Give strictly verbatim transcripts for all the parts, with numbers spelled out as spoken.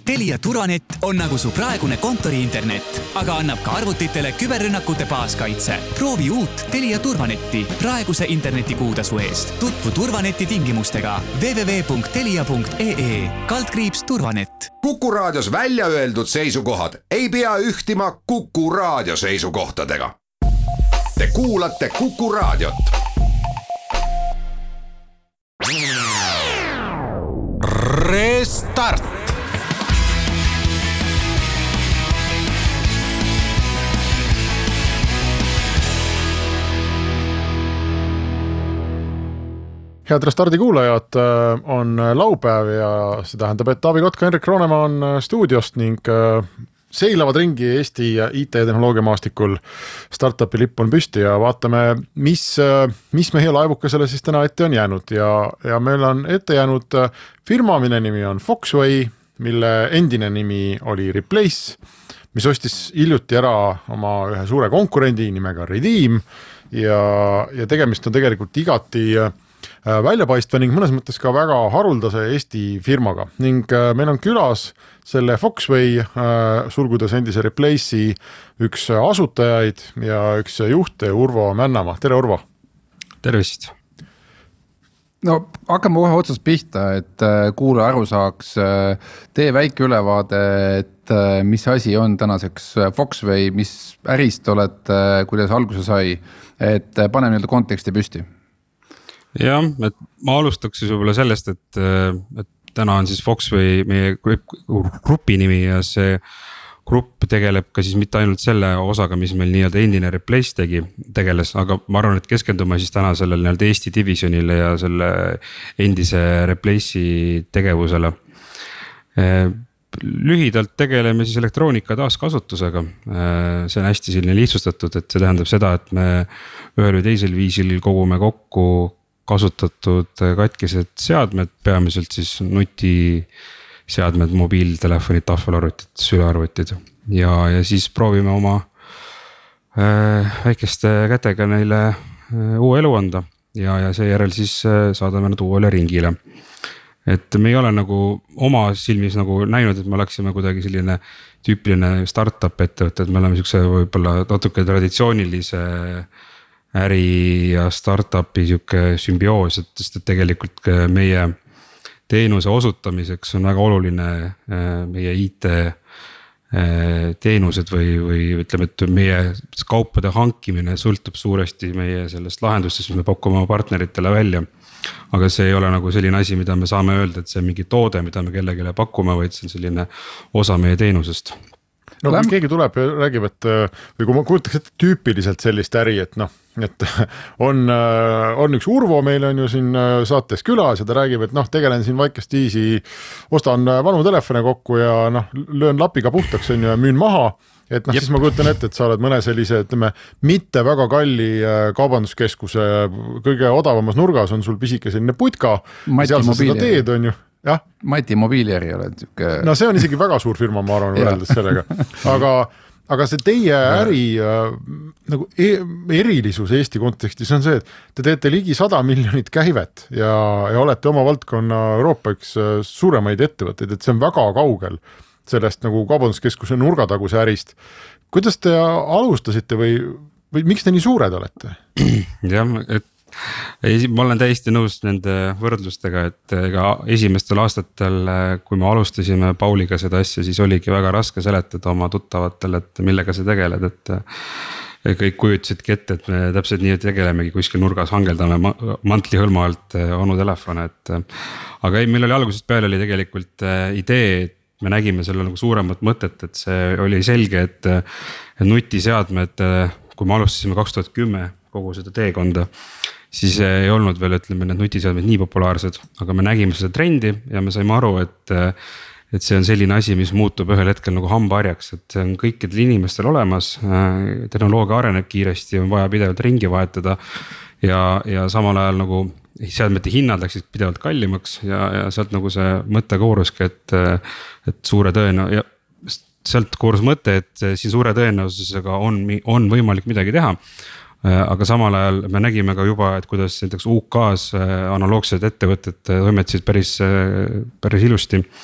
Telia Turvanet on nagu su praegune kontori-internet, aga annab ka arvutitele küberrünnakute baaskaitse. Proovi uut Telia Turvanetti praeguse internetikuutasu eest. Tutvu Turvaneti tingimustega w w w punkt telia punkt e e kaldkriips turvanet. Kuku Raadios välja öeldud seisukohad ei pea ühtima Kuku Raadio seisukohtadega. Te kuulate Kuku Raadiot. Restart. Head Restardi kuulajad, on laupäev ja see tähendab, et Taavi Kotka, Henrik Roonemaa on stuudiost ning seilavad ringi Eesti I T-tehnoloogia maastikul. Startupi lipp on püsti ja vaatame, mis, mis meie laevukesele siis täna ette on jäänud. Ja, ja meil on ette jäänud firma, mille nimi on Foxway, mille endine nimi oli Replace, mis ostis hiljuti ära oma ühe suure konkurendi nimega Redeem ja, ja tegemist on tegelikult igati väljapaistva ning mõnes mõttes ka väga haruldase Eesti firmaga. Ning meil on külas selle Foxway sulgudes endise Replace'i üks asutajaid ja üks juhte Urvo Männamaa. Tere, Urvo! Tervist! No hakkame kohe otsast pihta, et kuule aru saaks. Tee väike ülevaade, et mis asi on tänaseks Foxway, mis ärist oled, kuidas alguse sai, et paneme nii-öelda konteksti püsti. Jah, et ma alustaks siis võib-olla sellest, et, et täna on siis Foxway meie grupi nimi ja see grupp tegeleb ka siis mitte ainult selle osaga, mis meil nii-öelda endine Replace tegi, tegeles, aga ma arvan, et keskendume siis täna sellele nii-öelda Eesti divisionile ja selle endise Replace'i tegevusele. Lühidalt tegeleme siis elektroonika taaskasutusega. See on hästi selline lihtsustatud, et see tähendab seda, et me ühel või teisel viisil kogume kokku kasutatud katkised seadmed, peamiselt siis nutiseadmed, mobiiltelefonid, tahvelarvutid, sülearvutid ja, ja siis proovime oma äh, väikeste kätega neile äh, uue elu anda ja, ja seejärel siis äh, saadame nad uuele ringile. Et me ei ole nagu oma silmis nagu näinud, et me oleksime kuidagi selline tüüpiline startup ettevõte, et me oleme siukse võib-olla natuke traditsioonilise äri ja startupi siuke sümbioos, et, et tegelikult meie teenuse osutamiseks on väga oluline meie I T teenused või, või ütleme, et meie kaupade hankimine sõltub suuresti meie sellest lahendustest, mis me pakume oma partneritele välja. Aga see ei ole nagu selline asi, mida me saame öelda, et see on mingi toode, mida me kellegile pakume, vaid see on selline osa meie teenusest. No kui keegi tuleb ja räägib, et või kui ma kujutaks ette tüüpiliselt sellist äri, et noh, et on, on üks Urvo meil on ju siin saates külas ja ta räägib, et noh, tegelen siin vaikest viisi, ostan vanu telefone kokku ja noh, löön lapiga puhtaks on ju ja müün maha. Et noh, Jep. siis ma kujutan ette, et sa oled mõne sellise, ütleme, mitte väga kalli kaubanduskeskuse kõige odavamas nurgas on sul pisike selline putka. Seal sa seda teed on ju. Ja? Mati mobiiliäri ole. No see on isegi väga suur firma, ma arvan, võrreldes sellega. Aga, aga see teie äri nagu erilisus Eesti kontekstis on see, et te teete ligi sada miljonit käivet ja, ja olete oma valdkonna Euroopa üks suuremaid ettevõtteid, et see on väga kaugel sellest nagu kaubanduskeskuse nurgataguse ärist. Kuidas te alustasite või, või miks te nii suured olete? Jah, et ma olen täiesti nõus nende võrdlustega, et ega esimestel aastatel, kui me alustasime Pauliga seda asja, siis oligi väga raske seletada oma tuttavatele, et millega sa tegeled, et kõik kujutasidki ette, et me täpselt nii tegelemegi kuskil nurgas, hangeldame mantli hõlma alt onu telefone, et aga ei, meil oli algusest peale oli tegelikult idee, et me nägime selle nagu suuremat mõtet, et see oli selge, et nutiseadmed, kui me alustasime kaks tuhat kümme kogu seda teekonda, siis ei olnud veel, ütleme, need nutiseadmed nii populaarsed, aga me nägime seda trendi ja me saime aru, et, et see on selline asi, mis muutub ühel hetkel nagu hambaharjaks, et see on kõikidel inimestel olemas, tehnoloogia areneb kiiresti, on vaja pidevalt ringi vahetada ja, ja samal ajal nagu seadmete hinnad läksid pidevalt kallimaks ja, ja sealt nagu see mõte kooruski, et, et suure tõena ja sealt koorus mõte, et siin suure tõenäosusega on, on võimalik midagi teha. Aga samal ajal me nägime ka juba, et kuidas näiteks U K-s analoogsed ettevõtted toimetasid päris, päris ilusti.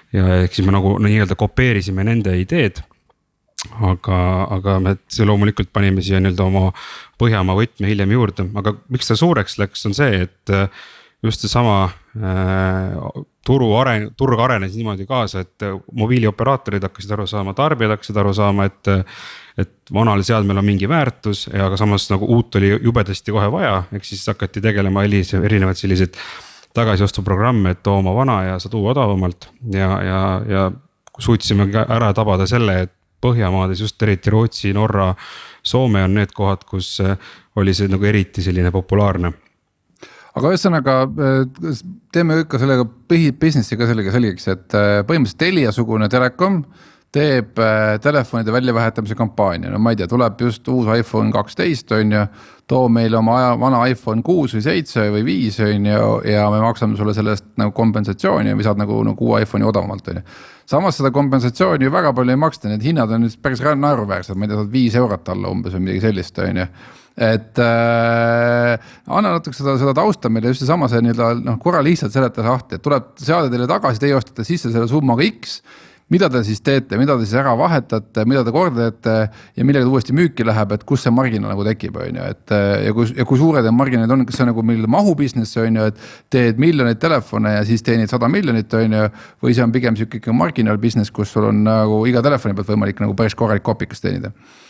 ja ehk siis me nagu nii-öelda kopeerisime nende ideed. Aga, aga me see loomulikult panime siia nii-öelda oma Põhjamaa võtme hiljem juurde, aga miks ta suureks läks, on see, et just see sama äh, turu aren-, turg arenes niimoodi kaasa, et mobiilioperaatorid hakkasid aru saama, tarbijad hakkasid aru saama, et et vanal seadmel on mingi väärtus ja aga samas nagu uut oli jubedasti kohe vaja, ehk siis hakati tegelema erinevad sellised tagasiostuprogramme, et too oma vana ja sa tuu odavamalt ja, ja, ja suutsime ära tabada selle, et Põhjamaades just eriti Rootsi, Norra, Soome on need kohad, kus oli see nagu eriti selline populaarne. Aga ühesõnaga teeme ikka sellega businessi ka sellega selgeks, et põhimõtteliselt Telia-sugune Telekom teeb telefonide väljavahetamise kampaania. No ma ei tea, tuleb just uus iPhone kaksteist on ju, too meil oma vana iPhone kuus või seitse või viis on ju, ja me maksame sulle sellest nagu kompensatsiooni või saad nagu, nagu uue iPhone'i odavamalt on ju. Samas seda kompensatsiooni ju väga palju ei maksta, need hinnad on nüüd päris naeruväärsed, ma ei tea, saad viis eurot alla umbes või midagi sellist on ju. Et äh, anna natuke seda, seda tausta meile just sama see nii-öelda no, korra lihtsalt seletas ahti, et tuleb seade teile tagasi, teie ostate sisse selle summaga X, mida te siis teete, mida te siis ära vahetate, mida te kordate ja millega uuesti müüki läheb, et kus see marginaal nagu tekib on ju, et ja kui, ja kui suured marginaalid on, kas see on nagu meil mahu business on ju, et teed miljoneid telefone ja siis teenid sada miljonit on ju, või see on pigem siuke marginaal business, kus sul on nagu iga telefoni pealt võimalik nagu päris korralik kopikas teenida.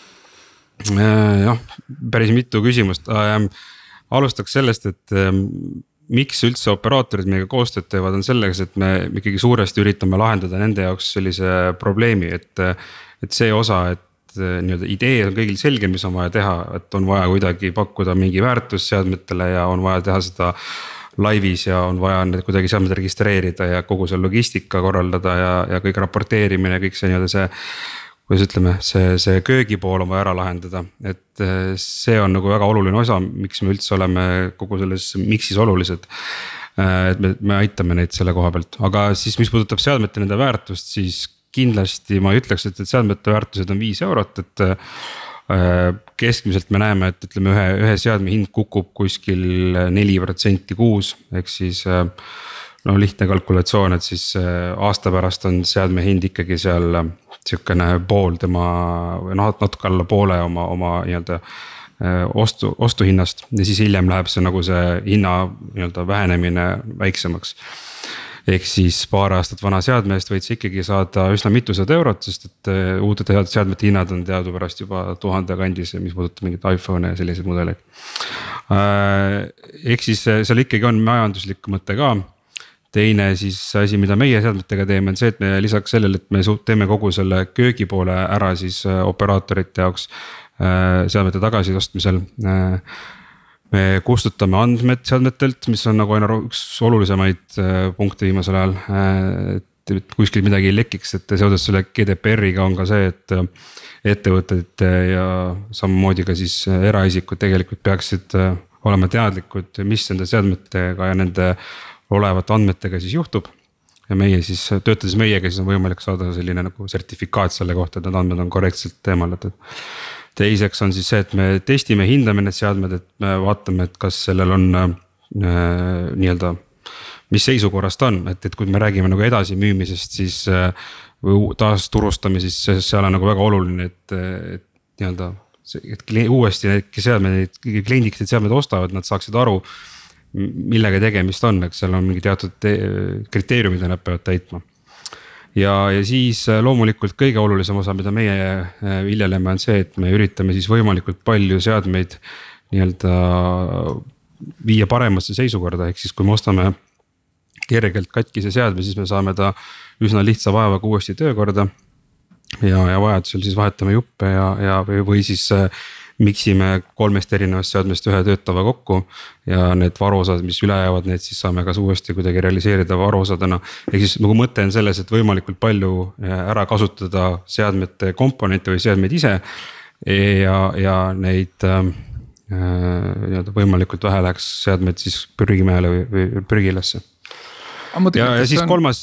Jah, päris mitu küsimust. Alustaks sellest, et miks üldse operaatorid meiega koostööd teevad on selleks, et me ikkagi suuresti üritame lahendada nende jaoks sellise probleemi, et, et see osa, et nii-öelda idee on kõigil selge, mis on vaja teha, et on vaja kuidagi pakkuda mingi väärtus seadmetele ja on vaja teha seda laivis ja on vaja need kuidagi seadmed registreerida ja kogu see logistika korraldada ja, ja kõik raporteerimine, kõik see nii-öelda see kuidas ütleme, see, see köögipool on vaja ära lahendada, et see on nagu väga oluline osa, miks me üldse oleme kogu selles miksis olulised. Et me, me aitame neid selle koha pealt, aga siis mis puudutab seadmete nende väärtust, siis kindlasti ma ütleks, et, et seadmete väärtused on viis eurot, et keskmiselt me näeme, et ütleme ühe, ühe seadme hind kukub kuskil neli protsenti kuus, ehk siis no lihtne kalkulatsioon, et siis aasta pärast on seadme hind ikkagi seal siukene pool tema või noh, natuke alla poole oma, oma nii-öelda ostu, ostuhinnast ja siis hiljem läheb see nagu see hinna nii-öelda vähenemine väiksemaks. Ehk siis paar aastat vana seadme eest võid sa ikkagi saada üsna mitusada eurot, sest et uute seadmete hinnad on teadupärast juba tuhande kandis, mis puudutab mingit iPhone ja selliseid mudeleid. Ehk siis seal ikkagi on majanduslik mõte ka. Teine siis asi, mida meie seadmetega teeme, on see, et me lisaks sellele, et me teeme kogu selle köögipoole ära siis operaatorite jaoks seadmete tagasiostmisel. Me kustutame andmed seadmetelt, mis on nagu aina üks olulisemaid punkte viimasel ajal, et kuskil midagi ei lekiks, et seoses selle G D P R-iga on ka see, et ettevõtted ja samamoodi ka siis eraisikud tegelikult peaksid olema teadlikud, mis nende seadmetega ja nende olevate andmetega siis juhtub ja meie siis töötades meiega siis on võimalik saada selline nagu sertifikaat selle kohta, et need andmed on korrektselt eemaldatud. Teiseks on siis see, et me testime, hindame need seadmed, et me vaatame, et kas sellel on äh, nii-öelda, mis seisukorras ta on, et, et kui me räägime nagu edasi müümisest, siis äh, või taas turustame, siis seal on nagu väga oluline, et, et nii-öelda et uuesti need seadmed, kliendid, kes seadmed ostavad, nad saaksid aru, millega tegemist on, eks seal on mingi teatud kriteeriumid, nad peavad täitma. Ja, ja siis loomulikult kõige olulisem osa, mida meie viljeleme on see, et me üritame siis võimalikult palju seadmeid nii-öelda viia paremasse seisukorda, ehk siis kui me ostame kergelt katkise seadme, siis me saame ta üsna lihtsa vaevaga uuesti töökorda ja, ja vajadusel siis vahetame juppe ja, ja või, või siis miksime kolmest erinevast seadmest ühe töötava kokku ja need varuosad, mis üle jäävad, need siis saame kas uuesti kuidagi realiseerida varuosadena. Ehk siis nagu mõte on selles, et võimalikult palju ära kasutada seadmete komponente või seadmeid ise ja, ja neid äh, võimalikult vähe läheks seadmeid siis prügimäele või, või prügilasse. Ja, ja siis on... kolmas...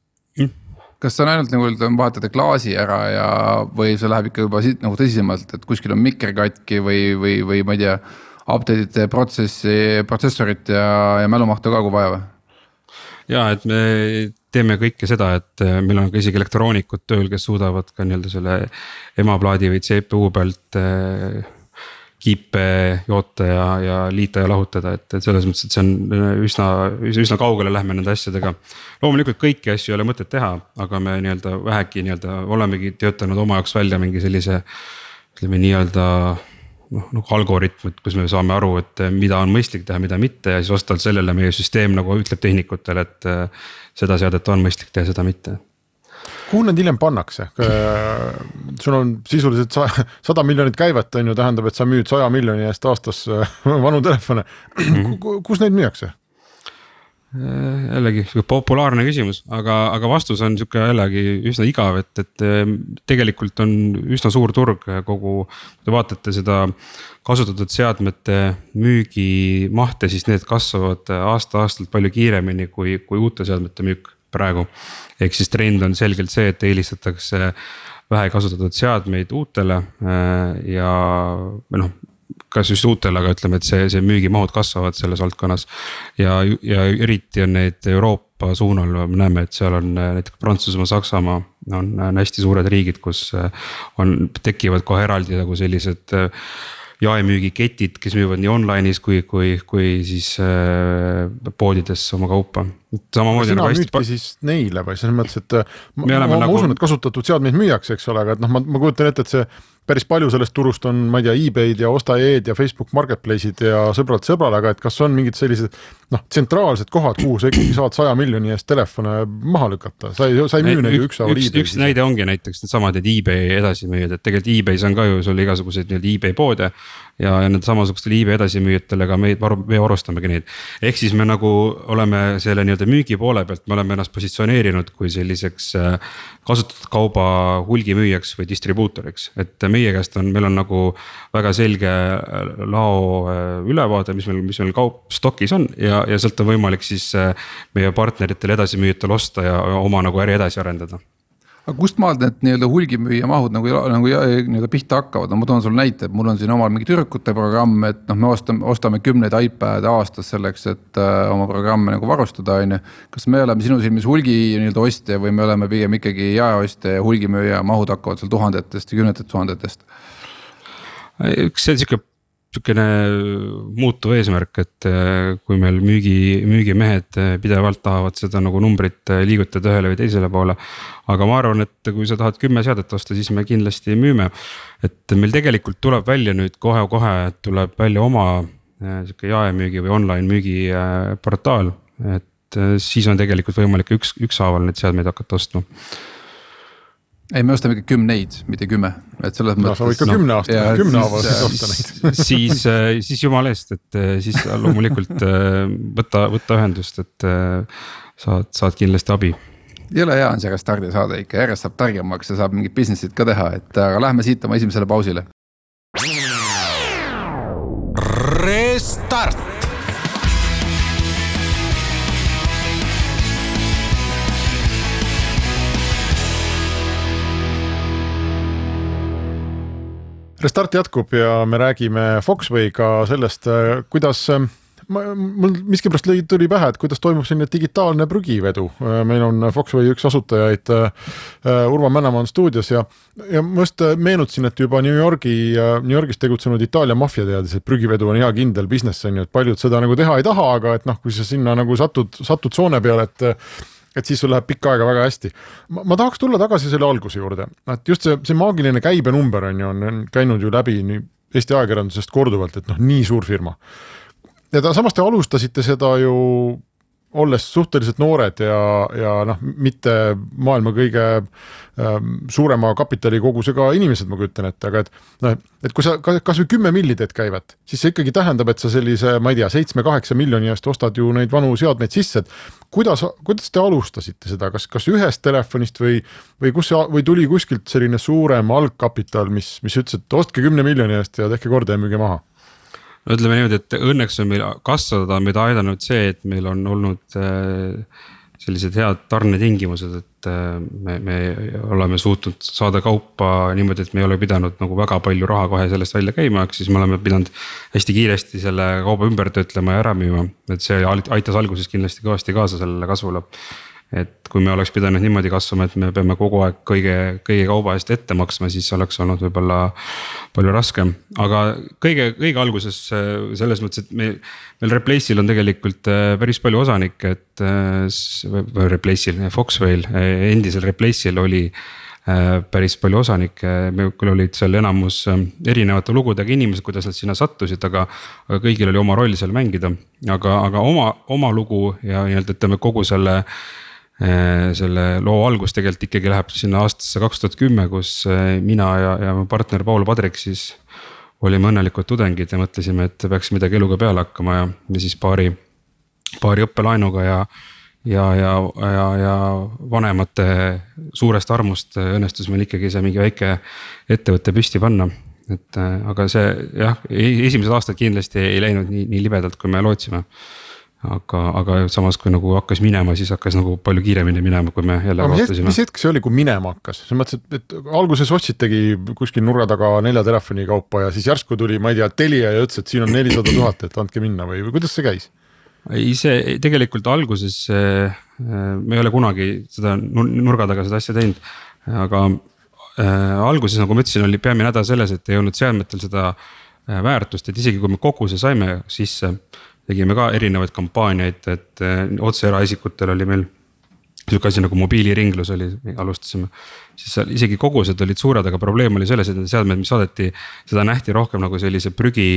Kas see on ainult nagu vahetada klaasi ära ja, või see läheb ikka juba siit nagu tõsisemalt, et kuskil on mikker katki või, või, või ma ei tea, update'ite protsessi, protsessorit ja, ja mälumahtu ka kui vaja või? Ja, et me teeme kõike seda, et meil on ka isegi elektroonikud tööl, kes suudavad ka nii-öelda selle emaplaadi või C P U pealt kiipe joota ja, ja liita ja lahutada, et, et selles mõttes, et see on üsna, üsna kaugele lähme nende asjadega. Loomulikult kõiki asju ei ole mõtet teha, aga me nii-öelda vähegi nii-öelda olemegi töötanud oma jaoks välja mingi sellise ütleme nii-öelda noh, nagu algoritmid, kus me saame aru, et mida on mõistlik teha, mida mitte ja siis vastavalt sellele meie süsteem nagu ütleb tehnikutele, et seda seadet on mõistlik teha, seda mitte. Kuhu need hiljem pannakse? Sul on sisuliselt sada miljonit käivet, on ju, tähendab, et sa müüd saja miljoni eest aastas vanu telefone. Kus neid müüakse? Jällegi populaarne küsimus, aga, aga vastus on siuke jällegi üsna igav, et, et tegelikult on üsna suur turg kogu, te vaatate seda kasutatud seadmete müügi mahte, siis need kasvavad aasta-aastalt palju kiiremini kui, kui uute seadmete müük praegu. Ehk siis trend on selgelt see, et eelistatakse vähe kasutatud seadmeid uutele ja noh, kas just uutele, aga ütleme, et see, see müügimahud kasvavad selles valdkonnas. Ja, ja eriti on neid Euroopa suunal, me näeme, et seal on näiteks Prantsusmaa, Saksamaa on hästi suured riigid, kus on, tekivad kohe eraldi nagu sellised jaemüügiketid, kes müüvad nii online'is kui, kui, kui siis poodides oma kaupa. Samamoodi sina nagu müüdki pa... siis neile või selles mõttes, et ma, ma, ma nagu... usun, et kasutatud seadmeid müüakse, eks ole, aga et noh, ma, ma kujutan ette, et see päris palju sellest turust on, ma ei tea, eBay'd ja Osta.ee-d ja Facebook Marketplace'id ja sõbrad sõbral, aga et kas on mingid sellised noh, tsentraalsed kohad, kuhu sa ikkagi saad saja miljoni eest telefone maha lükata, sa ei, sa ei müü neid üks üks, üks näide ongi näiteks need samad need eBay edasimüüjad, et tegelikult eBay's on ka ju sul igasuguseid nii-öelda eBay poode ja, ja need samasugustel eBay edasimüüjatele ka me, me varustamegi neid. Ehk siis me nagu oleme selle nii-öelda müügi poole pealt, me oleme ennast positsioneerinud kui selliseks kasutatud kauba hulgimüüjaks või distribuutoriks, et meie käest on, meil on nagu väga selge lao ülevaade, mis meil, mis meil kaup stokis on ja, ja sealt on võimalik siis meie partneritel edasimüüjatel osta ja oma nagu äri edasi arendada. Aga kust maalt need nii-öelda hulgimüüja mahud nagu, nagu nii-öelda pihta hakkavad? No ma toon sul näite, et mul on siin omal mingi tüdrukute programm, et noh, me ostame, ostame kümneid iPad aastas selleks, et uh, oma programme nagu varustada. On. Kas me oleme sinu silmis hulgi nii-öelda ostja või me oleme pigem ikkagi jaeostja ja hulgimüüja mahud hakkavad seal tuhandetest ja kümnetest tuhandetest? Üks see siuke Sükene muutuv eesmärk, et kui meil müügi, müügimehed pidevalt tahavad seda nagu numbrit liigutada ühele või teisele poole. Aga ma arvan, et kui sa tahad kümme seadet osta, siis me kindlasti müüme. Et meil tegelikult tuleb välja nüüd kohe-kohe, tuleb välja oma siuke jaemüügi või online müügi portaal. Et siis on tegelikult võimalik üks, ükshaaval need seadmeid hakata ostma. Ei, me ostame ikka kümneid, mitte kümme. Et selles no, sa võid ka no, kümne aasta, kümne aasta siis osta neid. siis, siis jumal eest, et siis loomulikult võtta, võtta ühendust, et saad, saad kindlasti abi. Jõle hea on see Restardi saade ikka, järjest saab targemaks ja saab mingid businessid ka teha, et aga lähme siit oma esimesele pausile. Restart! Restart jätkub ja me räägime Foxway'ga sellest, kuidas ma, mul miskipärast tuli pähe, et kuidas toimub selline digitaalne prügivedu. Meil on Foxway üks asutajaid Urvo Männamaa on stuudios ja, ja ma just meenutasin, et juba New Yorgi, New Yorgis tegutsenud Itaalia maffia teadis, et prügivedu on hea kindel business, on ju, et paljud seda nagu teha ei taha, aga et noh, kui sa sinna nagu satud, satud soone peale, et et siis sul läheb pikka aega väga hästi. Ma, ma tahaks tulla tagasi selle alguse juurde, et just see, see maagiline käibenumber on ju, on käinud ju läbi nii Eesti ajakirjandusest korduvalt, et noh, nii suur firma. Ja ta, samas te alustasite seda ju olles suhteliselt noored ja, ja noh, mitte maailma kõige ähm, suurema kapitali kogusega inimesed, ma kujutan ette, aga et, noh, et kui sa kas või kümme milli teed käivad, siis see ikkagi tähendab, et sa sellise, ma ei tea, seitsme-kaheksa miljoni eest ostad ju neid vanu seadmeid sisse, et kuidas, kuidas te alustasite seda, kas, kas ühest telefonist või, või, kus, või tuli kuskilt selline suurem algkapital, mis, mis ütles, et ostke kümne miljoni eest ja tehke korda ja müüge maha? Ütleme niimoodi, et õnneks on meil kasvada, meid aidanud see, et meil on olnud sellised head tarnetingimused, et me, me oleme suutnud saada kaupa niimoodi, et me ei ole pidanud nagu väga palju raha kohe sellest välja käima, siis me oleme pidanud hästi kiiresti selle kauba ümber töötlema ja ära müüma, et see aitas alguses kindlasti kõvasti kaasa sellele kasvule. et kui me oleks pidanud niimoodi kasvama, et me peame kogu aeg kõige, kõige kauba eest ette maksma, siis oleks olnud võib-olla palju raskem. Aga kõige, kõige alguses selles mõttes, et meil, meil Replace'il on tegelikult päris palju osanikke, et Replace'il, Foxway'l, endisel Replace'il oli päris palju osanikke, me küll olid seal enamus erinevate lugudega inimesed, kuidas nad sinna sattusid, aga, aga kõigil oli oma roll seal mängida. Aga, aga oma, oma lugu ja nii-öelda ütleme kogu selle, selle loo algus tegelikult ikkagi läheb sinna aastasse kaks tuhat kümme, kus mina ja, ja partner Paul Padrik siis olime õnnelikud tudengid ja mõtlesime, et peaks midagi eluga peale hakkama ja, ja siis paari, paari õppelaenuga ja Ja, ja, ja, ja vanemate suurest armust õnnestus meil ikkagi see mingi väike ettevõtte püsti panna. Et, aga see jah, esimesed aastad kindlasti ei läinud nii, nii libedalt, kui me lootsime. Aga, aga samas, kui nagu hakkas minema, siis hakkas nagu palju kiiremini minema, kui me jälle vaatasime. Mis hetk see oli, kui minema hakkas? See mõttes, et, et alguses ostitegi kuskil nurra taga nelja telefoni kaupa ja siis järsku tuli, ma ei tea, Telia ja ütles, et siin on nelisada tuhat, et andke minna või, või kuidas see käis? Ei, see tegelikult alguses me ei ole kunagi seda nurga taga seda asja teinud, aga äh, alguses, nagu ma ütlesin, oli peamine häda selles, et ei olnud seadmetel seda väärtust, et isegi kui me kogu see saime sisse, tegime ka erinevaid kampaaniaid, et äh, otse eraisikutel oli meil niisugune asi nagu mobiiliringlus oli, alustasime, siis seal isegi kogused olid suured, aga probleem oli selles, et need seadmed, mis saadeti, seda nähti rohkem nagu sellise prügi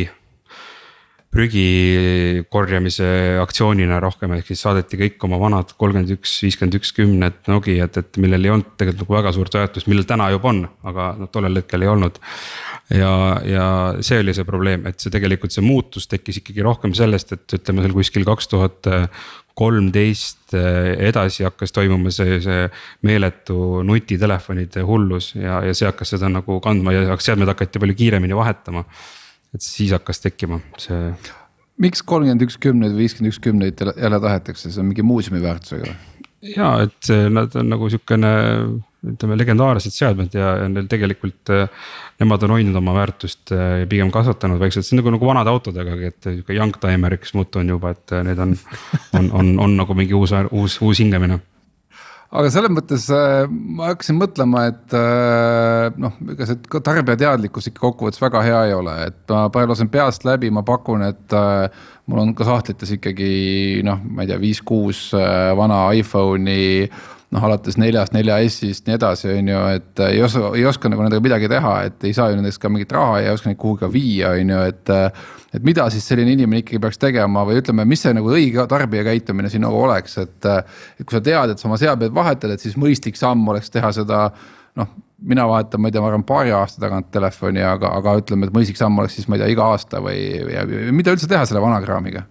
prügi korjamise aktsioonina rohkem, ehk siis saadeti kõik oma vanad kolmkümmend üks, viiskümmend üks, kümned Nokiat, et millel ei olnud tegelikult nagu väga suurt väärtust, millel täna juba on, aga no, tollel hetkel ei olnud. Ja, ja see oli see probleem, et see tegelikult see muutus tekkis ikkagi rohkem sellest, et ütleme seal kuskil kaks tuhat kolmteist edasi hakkas toimuma see, see meeletu nutitelefonide hullus ja, ja see hakkas seda nagu kandma ja seadmed hakati palju kiiremini vahetama. Et siis hakkas tekkima see. Miks kolmkümmend üks kümneid või viiskümmend üks kümneid jälle tahetakse, see on mingi muuseumi väärtusega? Ja, et nad on nagu sükene, ütleme, legendaarsed seadmed ja, ja neil tegelikult nemad on hoidnud oma väärtust ja pigem kasvatanud vaikselt. See on nagu, nagu vanade autodega, et young timer, kes muutu on juba, et need on, on, on, on nagu mingi uus, uus, uus hingamine. Aga selles mõttes ma hakkasin mõtlema, et noh, ega see tarbija teadlikkus ikka kokkuvõttes väga hea ei ole, et ma palju lasen peast läbi, ma pakun, et mul on ka sahtlites ikkagi noh, ma ei tea, viis kuus vana iPhone'i, noh, alates neljast, nelja S-ist nii edasi, on ju, et ei oska, ei oska nagu nendega midagi teha, et ei saa ju nendest ka mingit raha ja ei oska neid kuhugi ka viia, on ju, et et mida siis selline inimene ikkagi peaks tegema või ütleme, mis see nagu õige tarbija käitumine siin nagu oleks, et, et kui sa tead, et sa oma seadmeid vahetad, et siis mõistlik samm oleks teha seda, noh, mina vahetan, ma ei tea, ma arvan paari aasta tagant telefoni, aga, aga ütleme, et mõistlik samm oleks siis, ma ei tea, iga aasta või, või mida üldse teha selle vanakraamiga?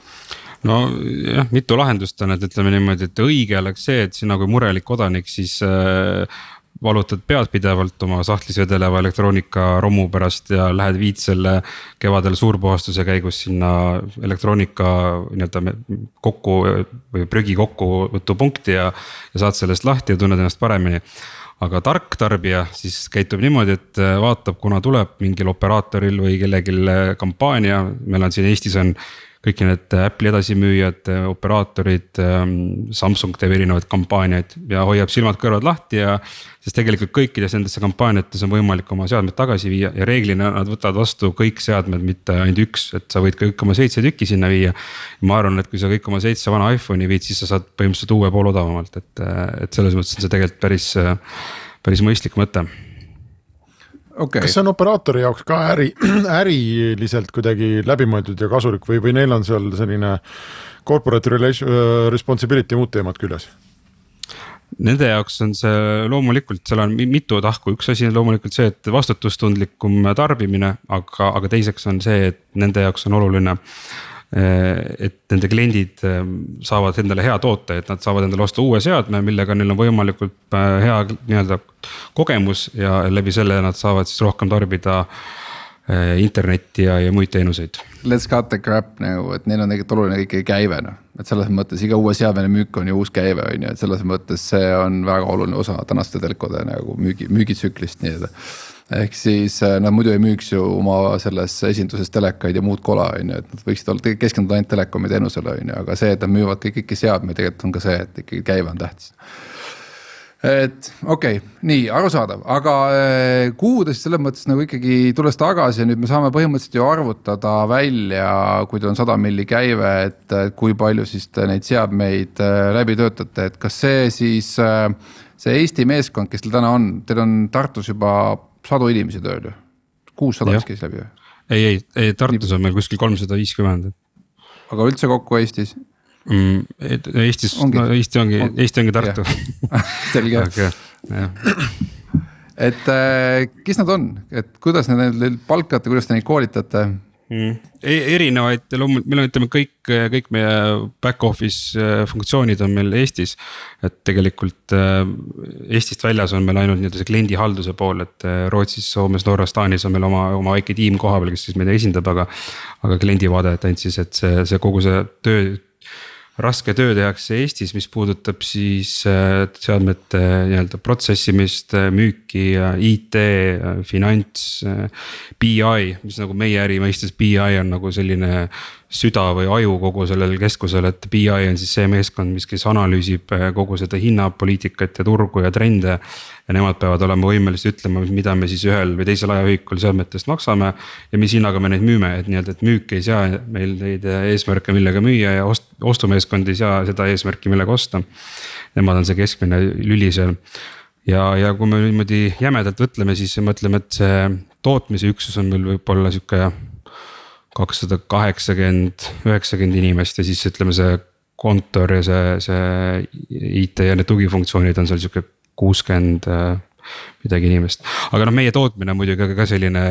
No jah, mitu lahendust on, et ütleme niimoodi, et õige oleks see, et sina kui murelik kodanik siis äh, valutad pead pidevalt oma sahtlis vedeleva elektroonika romu pärast ja lähed viid selle kevadel suurpuhastuse käigus sinna elektroonika nii-öelda kokku või prügi kokkuvõtupunkti ja, ja saad sellest lahti ja tunned ennast paremini. Aga tark tarbija siis käitub niimoodi, et vaatab, kuna tuleb mingil operaatoril või kellegil kampaania, meil on siin Eestis on kõik need Apple'i edasimüüjad, operaatorid, Samsung teeb erinevaid kampaaniaid ja hoiab silmad kõrvad lahti ja sest tegelikult kõikides nendesse kampaaniates on võimalik oma seadmed tagasi viia ja reeglina nad võtavad vastu kõik seadmed, mitte ainult üks, et sa võid kõik oma seitse tükki sinna viia. Ma arvan, et kui sa kõik oma seitse vana iPhone'i viid, siis sa saad põhimõtteliselt uue pool odavamalt, et, et selles mõttes on see tegelikult päris, päris mõistlik mõte. Okay. Kas see on operaatori jaoks ka äri, äriliselt kuidagi läbimõeldud ja kasulik või, või neil on seal selline corporate responsibility muud teemad küljes? Nende jaoks on see loomulikult, seal on mitu tahku, üks asi on loomulikult see, et vastutustundlikum tarbimine, aga, aga teiseks on see, et nende jaoks on oluline, et nende kliendid saavad endale hea toote, et nad saavad endale osta uue seadme, millega neil on võimalikult hea nii-öelda kogemus ja läbi selle nad saavad siis rohkem tarbida internetti ja, ja muid teenuseid. Let's cut the crap nagu, et neil on tegelikult oluline ikkagi käive, no. et selles mõttes iga uue seadmene müük on ju uus käive on ju, et selles mõttes see on väga oluline osa tänaste telkode nagu müügi, müügitsüklist nii-öelda. Ehk siis nad muidu ei müüks ju oma selles esinduses telekaid ja muud kola on ju, et nad võiksid olla keskenduda ainult telekomi teenusele on ju, aga see, et nad müüvad kõik ikka seadme, tegelikult on ka see, et ikkagi käive on tähtis. Et okei, okay, nii arusaadav, aga kuudest selles mõttes nagu ikkagi tulles tagasi, nüüd me saame põhimõtteliselt ju arvutada välja, kui teil on sada milli käive, et kui palju siis te neid seadmeid läbi töötate, et kas see siis, see Eesti meeskond, kes teil täna on, teil on Tartus juba sadu inimesi tööl ju, kuussada mis käis läbi? Ei, ei, ei, Tartus on meil kuskil kolmsada viiskümmend. Aga üldse kokku Eestis? Mm, Eestis, ongi. No, Eesti ongi, on. Eesti ongi Tartu. Selge. Okay, et kes nad on, et kuidas need palkate, kuidas te neid koolitate? Mm. Erinevaid, meil on ütleme kõik, kõik meie back office funktsioonid on meil Eestis. Et tegelikult Eestist väljas on meil ainult nii-öelda see kliendi halduse pool, et Rootsis, Soomes, Norras, Taanis on meil oma, oma väike tiim koha peal, kes siis meid esindab, aga, aga kliendi vaade, et ainult siis, et see, see kogu see töö raske töö tehakse Eestis, mis puudutab siis seadmete nii-öelda protsessimist, müüki, I T, finants, B I, mis nagu meie äri mõistes B I on nagu selline süda või aju kogu sellel keskusel, et B I on siis see meeskond, mis kes analüüsib kogu seda hinnapoliitikat ja turgu ja trende. Ja nemad peavad olema võimelised ütlema, mida me siis ühel või teisel ajaühikul seadmetest maksame ja mis hinnaga me neid müüme, et nii-öelda, et müük ei sea meil neid eesmärke, millega müüa ja ost, ostumeeskond ei sea seda eesmärki, millega osta. Nemad on see keskmine lüli seal. Ja, ja kui me niimoodi jämedalt võtleme, siis mõtleme, et see tootmise üksus on meil võib-olla siuke kakssada kaheksakümmend, üheksakümmend inimest ja siis ütleme see kontor ja see, see I T ja need tugifunktsioonid on seal siuke kuuskümmend midagi inimest. Aga noh, meie tootmine muidugi ka selline,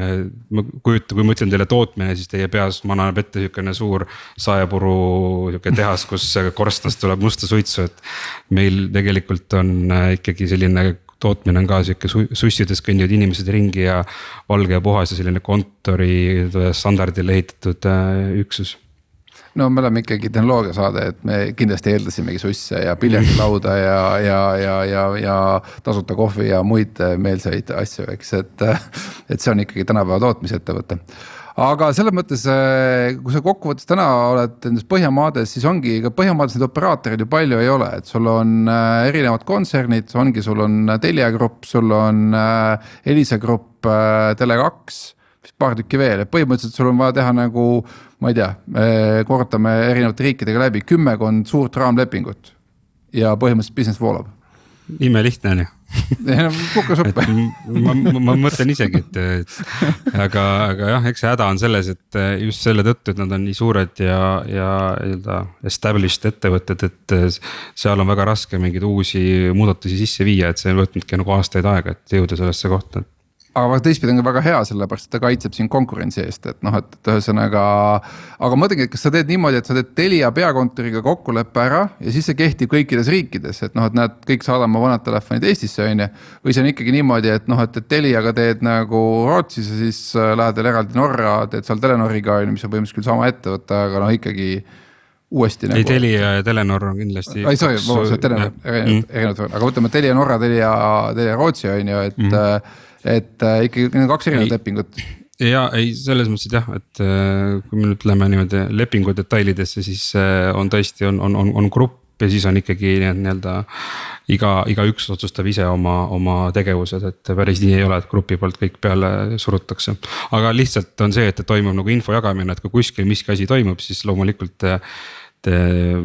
kujuta, kui ma ütlen teile tootmine, siis teie peas manab ette siukene suur saepuru tehas, kus korstnast tuleb musta suitsu, et meil tegelikult on ikkagi selline tootmine on ka siuke sussides kõndivad inimesed ringi ja valge ja puhas ja selline kontori standardile ehitatud üksus. No me oleme ikkagi tehnoloogia saade, et me kindlasti eeldasimegi susse ja piljardilauda ja, ja, ja, ja, ja tasuta kohvi ja muid meelseid asju, eks, et, et see on ikkagi tänapäeva tootmisettevõte. Aga selles mõttes, kui sa kokkuvõttes täna oled nendes Põhjamaades, siis ongi ka Põhjamaades need operaatorid ju palju ei ole, et sul on erinevad kontsernid, ongi sul on Telia Grupp, sul on Elisa Grupp, Tele kaks, paar tükki veel, et põhimõtteliselt sul on vaja teha nagu, ma ei tea, korrutame erinevate riikidega läbi kümmekond suurt raamlepingut ja põhimõtteliselt business voolab. Ime lihtne on ju. Kukasuppe. ma, ma, ma mõtlen isegi, et, et aga, aga jah, eks see häda on selles, et just selle tõttu, et nad on nii suured ja, ja established ettevõtted, et seal on väga raske mingeid uusi muudatusi sisse viia, et see on võtnudki nagu aastaid aega, et jõuda sellesse kohta. Aga teistpidi on ka väga hea, sellepärast ta kaitseb siin konkurentsi eest, et noh, et ühesõnaga, aga mõtlengi, et kas sa teed niimoodi, et sa teed Telia peakontoriga kokkuleppe ära ja siis see kehtib kõikides riikides, et noh, et näed, kõik saadame vanad telefonid Eestisse on ju, või see on ikkagi niimoodi, et noh, et Teliaga teed nagu Rootsis ja siis lähed veel eraldi Norra, teed seal Telenoriga, mis on põhimõtteliselt küll sama ettevõte, aga noh, ikkagi uuesti nagu. Ei, Telia ja Telenor on kindlasti. Ei, sorry, see Telenor, erinevad, aga võtame Telia Norra, Telia, Telia Rootsi on ju, et mm. et äh, ikkagi kaks erinevat lepingut. Ja ei, selles mõttes jah, et äh, kui me nüüd läheme niimoodi lepingu detailidesse, siis äh, on tõesti on, on, on, on grupp ja siis on ikkagi nii-öelda iga, iga üks otsustab ise oma, oma tegevused, et päris nii ei ole, et grupi poolt kõik peale surutakse. Aga lihtsalt on see, et toimub nagu info jagamine, et kui kuskil miski asi toimub, siis loomulikult te, te,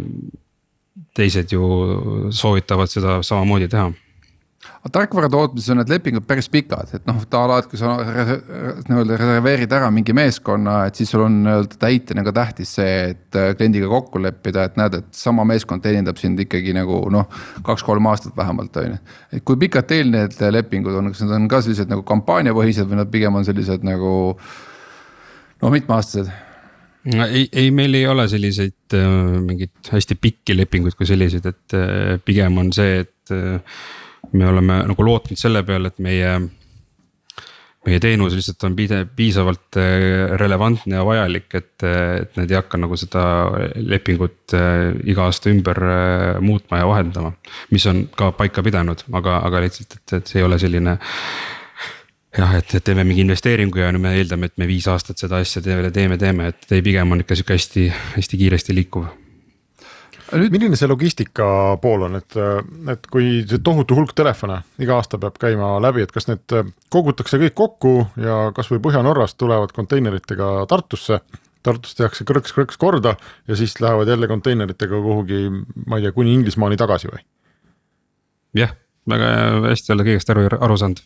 teised ju soovitavad seda samamoodi teha. Tarkvara tootmises on need lepingud päris pikad, et noh, ta alad, kui sa reserveerid ära mingi meeskonna, et siis sul on täitena ka tähtis see, et kliendiga kokku leppida, et näed, et sama meeskond teenindab sind ikkagi nagu noh, kaks-kolm aastat vähemalt on. Et kui pikad teil need lepingud on, kas need on ka sellised nagu kampaaniapõhised või nad pigem on sellised nagu noh, mitmeaastased? Ei, ei, meil ei ole selliseid äh, mingid hästi pikki lepinguid kui sellised, et äh, pigem on see, et äh, me oleme nagu lootnud selle peale, et meie, meie teenus lihtsalt on piisavalt relevantne ja vajalik, et, et need ei hakka nagu seda lepingut iga aasta ümber muutma ja vahendama. Mis on ka paika pidanud, aga, aga lihtsalt, et, et see ei ole selline jah, et teeme mingi investeeringu ja me eeldame, et me viis aastat seda asja teeme, teeme, teeme, et ei pigem on ikka siuke hästi, hästi kiiresti liikuv. Nüüd... milline see logistika pool on, et, et kui see tohutu hulk telefone iga aasta peab käima läbi, et kas need kogutakse kõik kokku ja kas või Põhja-Norrast tulevad konteineritega Tartusse, Tartus tehakse krõks-krõks korda ja siis lähevad jälle konteineritega kuhugi, ma ei tea, kuni Inglismaani tagasi või? Jah, väga hästi olla kõigest aru, aru saanud.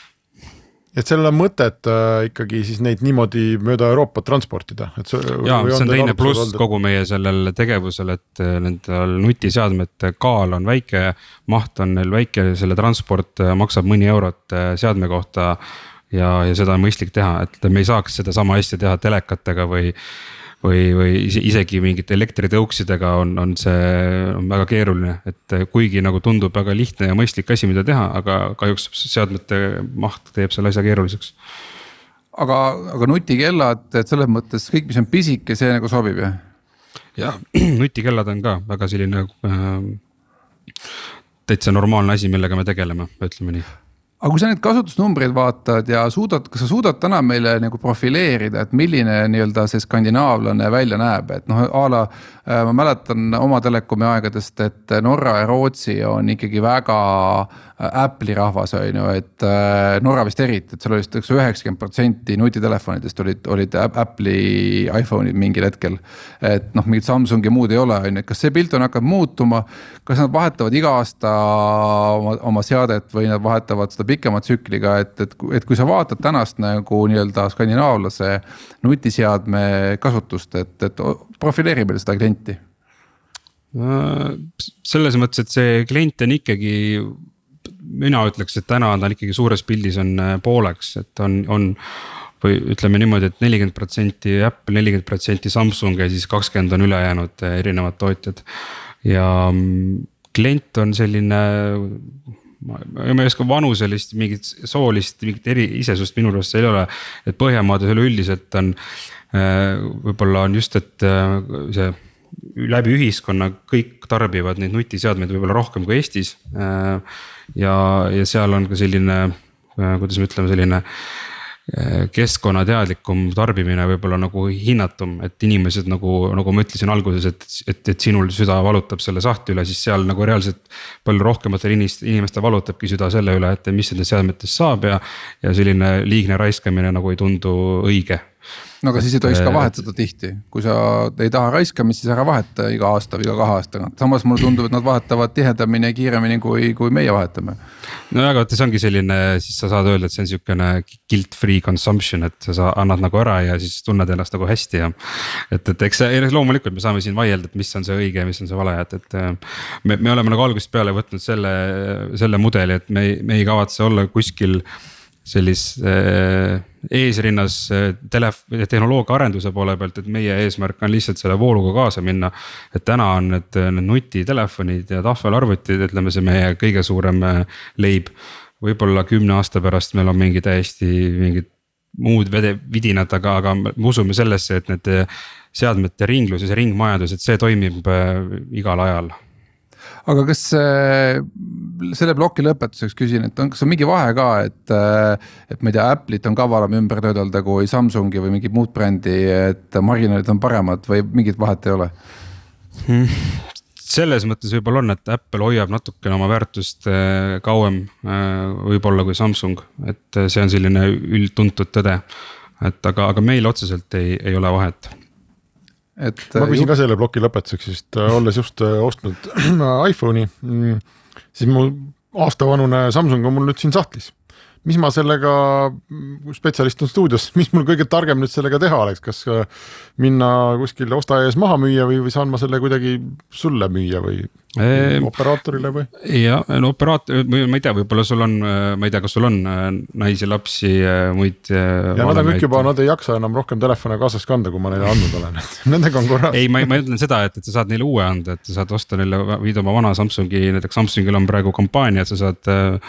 Et sellel on mõtet äh, ikkagi siis neid niimoodi mööda Euroopat transportida. Et see, ja, see on teine pluss olnud, et... kogu meie sellel tegevusel, et nendel nutiseadmete kaal on väike, maht on neil väike, selle transport maksab mõni eurot seadme kohta ja, ja seda on mõistlik teha, et me ei saaks seda sama asja teha telekatega või või, või isegi mingite elektritõuksidega on, on see on väga keeruline, et kuigi nagu tundub väga lihtne ja mõistlik asi, mida teha, aga kahjuks seadmete maht teeb selle asja keeruliseks. Aga, aga nutikellad, et selles mõttes kõik, mis on pisike, see nagu sobib, jah? Ja nutikellad on ka väga selline äh, täitsa normaalne asi, millega me tegeleme, ütleme nii. Aga kui sa neid kasutusnumbreid vaatad ja suudad, kas sa suudad täna meile nagu profileerida, et milline nii-öelda see skandinaavlane välja näeb, et noh, Aala, ma mäletan oma telekomi aegadest, et Norra ja Rootsi on ikkagi väga Apple'i rahvas, on ju, et Norra vist eriti, et seal oli üheksakümmend protsenti nutitelefonidest olid, olid Apple'i iPhone'id mingil hetkel, et noh, mingid Samsung ja muud ei ole, on ju, kas see pilt on hakkab muutuma, kas nad vahetavad iga aasta oma, oma seadet või nad vahetavad seda pikema tsükliga, et, et, et kui sa vaatad tänast nagu nii-öelda skandinaavlase nutiseadme kasutust, et, et profileeri meile seda klienti? Selles mõttes, et see klient on ikkagi, mina ütleks, et täna on ta ikkagi suures pildis on pooleks, et on, on või ütleme niimoodi, et nelikümmend protsenti Apple, nelikümmend protsenti Samsung ja siis kakskümmend on ülejäänud erinevad tootjad. Ja klient on selline, ma ei oska vanuselist, mingit soolist, mingit eri isesust minu arust ei ole, et Põhjamaades üleüldiselt on, võib-olla on just, et see läbi ühiskonna kõik tarbivad neid nutiseadmeid võib-olla rohkem kui Eestis. Ja, ja seal on ka selline, kuidas me ütleme, selline keskkonnateadlikum tarbimine võib-olla nagu hinnatum, et inimesed nagu, nagu ma ütlesin alguses, et, et, et sinul süda valutab selle sahti üle, siis seal nagu reaalselt palju rohkematel inimeste valutabki süda selle üle, et mis nende seadmetest saab ja, ja selline liigne raiskamine nagu ei tundu õige. No aga siis ei tohiks ka vahetada tihti, kui sa ei taha raiskamist, siis ära vaheta iga aasta või iga kahe aastana. Samas mulle tundub, et nad vahetavad tihedamini ja kiiremini kui, kui meie vahetame. No aga see ongi selline, siis sa saad öelda, et see on siukene guilt-free consumption, et sa annad nagu ära ja siis tunned ennast nagu hästi ja et, et eks loomulikult me saame siin vaielda, et mis on see õige ja mis on see vale, et, et me, me oleme nagu algusest peale võtnud selle, selle mudeli, et me, me ei kavatse olla kuskil sellis äh, eesrinnas äh, telef- tehnoloogia arenduse poole pealt, et meie eesmärk on lihtsalt selle vooluga kaasa minna. Et täna on need, need nutitelefonid ja tahvelarvutid, ütleme see meie kõige suurem äh, leib. Võib-olla kümne aasta pärast meil on mingi täiesti mingid muud vede, vidinad, aga, aga me usume sellesse, et need seadmete ringlus ja see ringmajandus, et see toimib äh, igal ajal. Aga kas selle ploki lõpetuseks küsin, et on, kas on mingi vahe ka, et, et ma ei tea, Apple'it on kavalam ümber töödelda kui Samsungi või mingi muud brändi, et marginaalid on paremad või mingit vahet ei ole? Hmm. Selles mõttes võib-olla on, et Apple hoiab natukene oma väärtust kauem võib-olla kui Samsung, et see on selline üldtuntud tõde, et aga, aga meil otseselt ei, ei ole vahet. Et ma küsin ka selle ploki lõpetuseks, sest olles just ostnud iPhone'i, siis mul aastavanune Samsung on mul nüüd siin sahtlis. Mis ma sellega, spetsialist on stuudios, mis mul kõige targem nüüd sellega teha oleks, kas minna kuskil osta ees maha müüa või, või saan ma selle kuidagi sulle müüa või eee, operaatorile või? Ja, no operaator, ma ei tea, võib-olla sul on, ma ei tea, kas sul on naisi, lapsi, muid. Ja nad on kõik juba, nad ei jaksa enam rohkem telefone kaasas kanda, kui ma neile andnud olen. Nendega on korras. Ei, ma, ma ütlen seda, et, et sa saad neile uue anda, et sa saad osta neile, viid oma vana Samsungi, näiteks Samsungil on praegu kampaania, et sa saad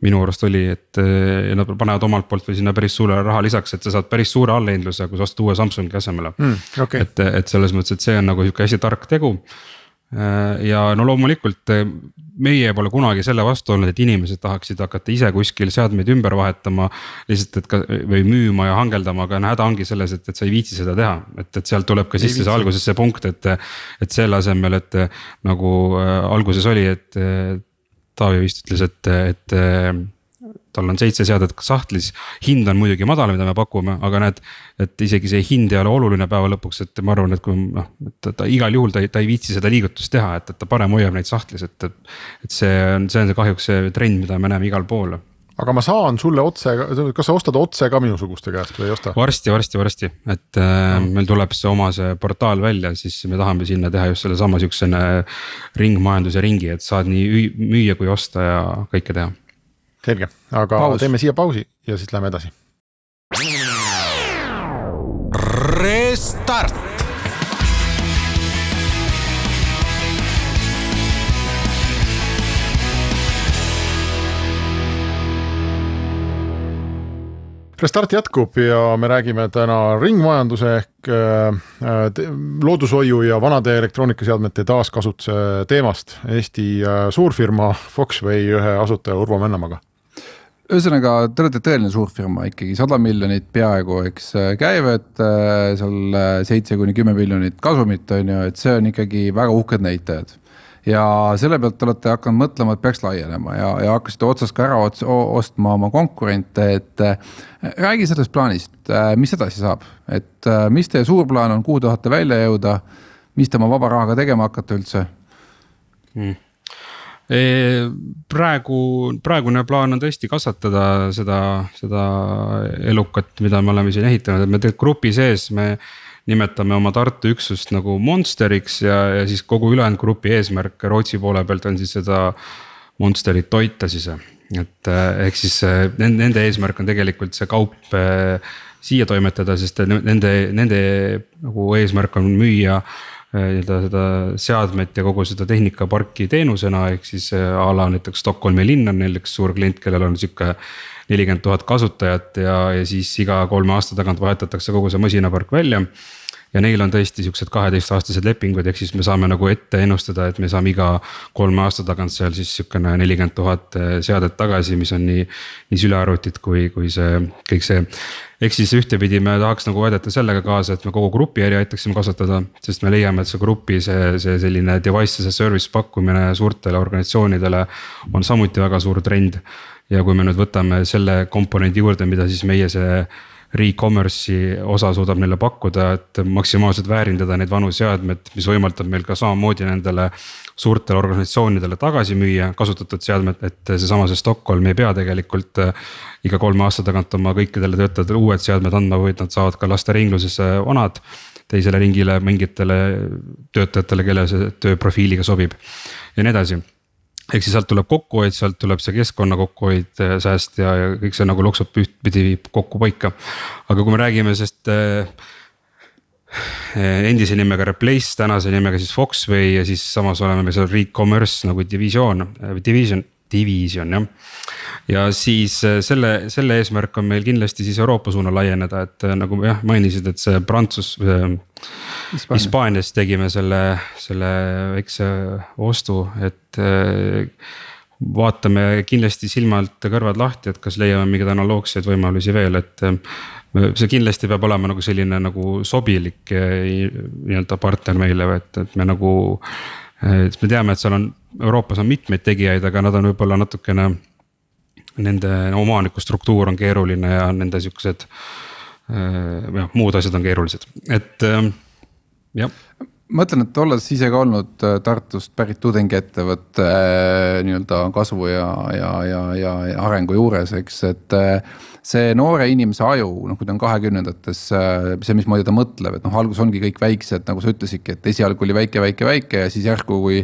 minu arust oli, et nad panevad omalt poolt või sinna päris suure raha lisaks, et sa saad päris suure allehindluse, kui sa osta uue Samsungi asemele mm,. Okay. et, et selles mõttes, et see on nagu siuke hästi tark tegu. Ja no loomulikult meie pole kunagi selle vastu olnud, et inimesed tahaksid hakata ise kuskil seadmeid ümber vahetama lihtsalt, et ka, või müüma ja hangeldama, aga häda ongi selles, et, et sa ei viitsi seda teha, et, et sealt tuleb ka sisse see alguses see punkt, et, et selle asemel, et nagu alguses oli, et Taavi vist ütles, et, et tal on seitse seadet sahtlis, hind on muidugi madal, mida me pakume, aga näed, et isegi see hind ei ole oluline päeva lõpuks, et ma arvan, et kui noh, ta, ta igal juhul ta, ta ei viitsi seda liigutust teha, et, et ta parem hoiab neid sahtlis, et, et see on, see on see kahjuks see trend, mida me näeme igal pool. Aga ma saan sulle otse, kas sa ostad otse ka minusuguste käest või ei osta? Varsti, varsti, varsti, et mm. meil tuleb see oma see portaal välja, siis me tahame sinna teha just selle sama siuksene ringmajanduse ringi, et saad nii müüa kui osta ja kõike teha. Selge, aga Paus. Teeme siia pausi ja siis lähme edasi. Restart. Restart jätkub ja me räägime täna ringmajanduse ehk loodushoiu ja vanade elektroonikaseadmete taaskasutuse teemast Eesti suurfirma Foxway ühe asutaja Urvo Männamaga. Ühesõnaga, te olete tõeline suurfirma ikkagi, sada miljonit peaaegu, eks käivet, seal seitse kuni kümme miljonit kasumit on ju, et see on ikkagi väga uhked näitajad. Ja selle pealt te olete hakanud mõtlema, et peaks laienema ja, ja hakkasite otsast ka ära ostma oma konkurente, et räägi sellest plaanist, mis edasi saab, et mis teie suur plaan on, kuhu tahate välja jõuda, mis te oma vaba rahaga tegema hakkate üldse? Hmm. Praegu, praegune plaan on tõesti kasvatada seda, seda elukat, mida me oleme siin ehitanud, et me tegelikult grupi sees me nimetame oma Tartu üksust nagu Monsteriks ja, ja siis kogu ülejäänud grupi eesmärk Rootsi poole pealt on siis seda Monsterit toita siis. Et ehk siis nende eesmärk on tegelikult see kaup siia toimetada, sest nende, nende nagu eesmärk on müüa seda seadmet ja kogu seda tehnikaparki teenusena, ehk siis ala näiteks Stockholmi linn on neil üks suur klient, kellel on siuke nelikümmend tuhat kasutajat ja, ja siis iga kolme aasta tagant vahetatakse kogu see masinapark välja. Ja neil on tõesti siuksed kaheteist aastased lepingud, ehk siis me saame nagu ette ennustada, et me saame iga kolme aasta tagant seal siis siukene nelikümmend tuhat seadet tagasi, mis on nii, nii sülearvutid kui, kui see kõik see. Ehk siis ühtepidi me tahaks nagu aidata sellega kaasa, et me kogu grupi äri aitaksime kasvatada, sest me leiame, et see grupi see, see selline device as a service pakkumine suurtele organisatsioonidele on samuti väga suur trend. Ja kui me nüüd võtame selle komponendi juurde, mida siis meie see re-commerce'i osa suudab neile pakkuda, et maksimaalselt väärindada neid vanu seadmed, mis võimaldab meil ka samamoodi nendele suurtele organisatsioonidele tagasi müüa kasutatud seadmed, et see sama see Stockholm ei pea tegelikult iga kolme aasta tagant oma kõikidele töötajatele uued seadmed andma, vaid nad saavad ka lasta ringlusesse vanad teisele ringile mingitele töötajatele, kelle see tööprofiiliga sobib ja nii edasi. Ehk siis sealt tuleb kokkuhoid, sealt tuleb see keskkonna kokkuhoid, sääst ja, ja kõik see nagu loksub ühtpidi kokku paika. Aga kui me räägime sest äh, endise nimega Replace, tänase nimega siis Foxway ja siis samas oleme me seal re-commerce nagu division, division, division jah. Ja siis selle, selle eesmärk on meil kindlasti siis Euroopa suuna laieneda, et nagu jah mainisid, et see Prantsus Hispaania. Hispaanias tegime selle, selle väikse ostu, et vaatame kindlasti silmalt kõrvad lahti, et kas leiame mingeid analoogseid võimalusi veel, et see kindlasti peab olema nagu selline nagu sobilik nii-öelda partner meile, et, et me nagu, et me teame, et seal on Euroopas on mitmeid tegijaid, aga nad on võib-olla natukene nende omaniku struktuur on keeruline ja nende siuksed ja, muud asjad on keerulised, et jah. Mõtlen, et olles ise ka olnud Tartust pärit tudengi ettevõtte nii-öelda kasvu ja, ja, ja, ja arengu juures, eks, et see noore inimese aju, noh, kui ta on kahekümnendates, see, mis moodi ta mõtleb, et noh, algus ongi kõik väiksed, nagu sa ütlesidki, et esialgu oli väike, väike, väike ja siis järku, kui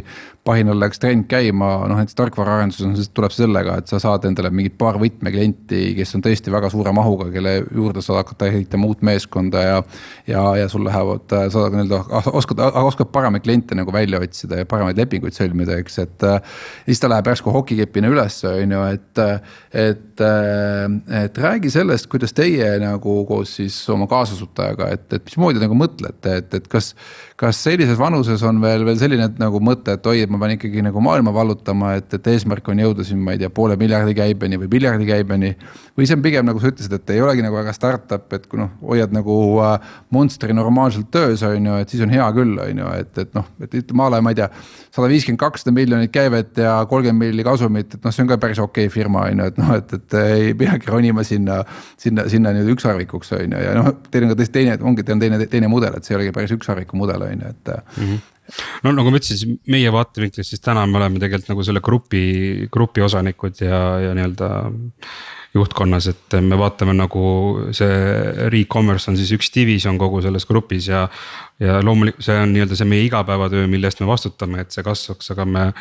pahinal läks trend käima, noh näiteks tarkvaraarenduses on, tuleb sellega, et sa saad endale mingid paar võtmeklienti, kes on tõesti väga suure mahuga, kelle juurde saad hakata ehitama uut meeskonda ja ja, ja sul lähevad, sa nii-öelda oskad, oskad paremaid kliente nagu välja otsida ja paremaid lepinguid sõlmida, eks, et siis ta läheb järsku hokikepina üles, on ju, et, et, et räägi sellest, kuidas teie nagu koos siis oma kaasasutajaga, et, et mismoodi nagu mõtlete, et, et kas, kas sellises vanuses on veel, veel selline nagu mõte, et oi, et ma pean ikkagi nagu maailma vallutama, et, et eesmärk on jõuda siin, ma ei tea, poole miljardi käibeni või miljardi käibeni või see on pigem nagu sa ütlesid, et ei olegi nagu väga startup, et kui noh, hoiad nagu monstri normaalselt töös, on ju, et siis on hea küll, on ju, et, et noh, et ütleme ala, ma ei tea, sada viiskümmend kakssada miljonit käivet ja kolmkümmend milli kasumit, et noh, see on ka päris okei firma, on ju, et noh, et, et ei peagi ronima sinna, sinna, sinna nüüd ükssarvikuks, on ju, ja noh, teil on ka teine, ongi teil on teine, teine mudel, et see ei olegi päris ükssarviku mudel, on ju, et mm-hmm. No nagu ma ütlesin, meie vaatevinklis siis täna me oleme tegelikult nagu selle grupi, grupi osanikud ja, ja nii-öelda juhtkonnas, et me vaatame nagu see re-commerce on siis üks division kogu selles grupis ja, ja loomulikult see on nii-öelda see meie igapäevatöö, millest me vastutame, et see kasvaks, aga me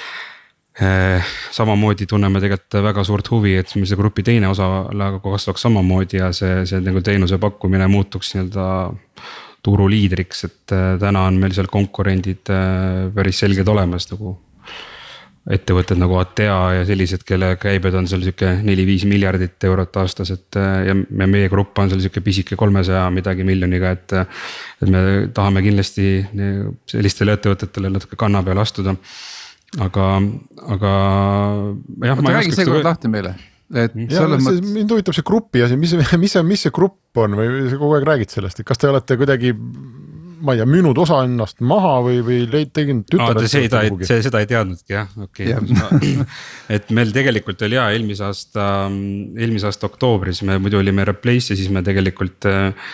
eh, samamoodi tunneme tegelikult väga suurt huvi, et see grupi teine osa kasvaks samamoodi ja see, see nagu teenuse pakkumine muutuks nii-öelda turuliidriks, et täna on meil seal konkurendid päris selged olemas nagu ettevõtted nagu Atea ja sellised, kelle käibed on seal siuke neli-viis miljardit eurot aastas, et ja meie grupp on seal siuke pisike kolmesaja midagi miljoniga, et, et me tahame kindlasti sellistele ettevõtetele natuke kanna peale astuda. Aga, aga jah, ma räägin see kord lahti meile. Et ja, see, mind huvitab see grupi asi, mis, mis, see, mis see grupp on või sa kogu aeg räägid sellest, et kas te olete kuidagi, ma ei tea, müünud osa ennast maha või, või leid tegnud tütar? No, see, ei, see, seda ei teadnudki jah, okei okay. Et meil tegelikult oli jah, eelmise aasta, eelmise aasta oktoobris me muidu olime Replace ja siis me tegelikult